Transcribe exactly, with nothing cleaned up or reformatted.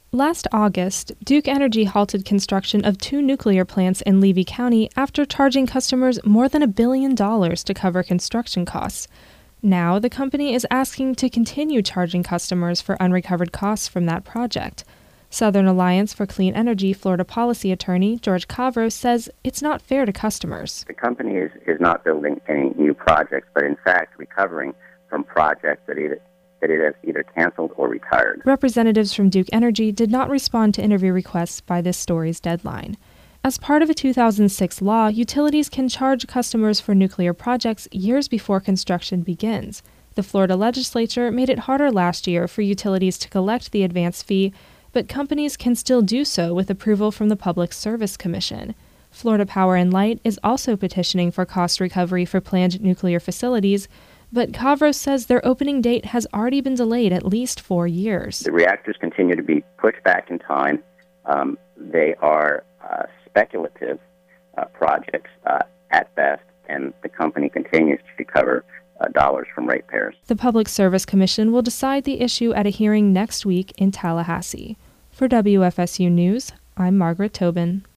Last August, Duke Energy halted construction of two nuclear plants in Levy County after charging customers more than a billion dollars to cover construction costs. Now, the company is asking to continue charging customers for unrecovered costs from that project. Southern Alliance for Clean Energy Florida policy attorney George Cavros says it's not fair to customers. The company is, is not building any new projects, but in fact recovering from projects that it, that it has either canceled or retired. Representatives from Duke Energy did not respond to interview requests by this story's deadline. As part of a two thousand six law, utilities can charge customers for nuclear projects years before construction begins. The Florida legislature made it harder last year for utilities to collect the advance fee, but companies can still do so with approval from the Public Service Commission. Florida Power and Light is also petitioning for cost recovery for planned nuclear facilities, but Cavros says their opening date has already been delayed at least four years. The reactors continue to be pushed back in time. Um, they are uh, speculative uh, projects uh, at best, and the company continues to recover uh, dollars from ratepayers. The Public Service Commission will decide the issue at a hearing next week in Tallahassee. For W F S U News, I'm Margaret Tobin.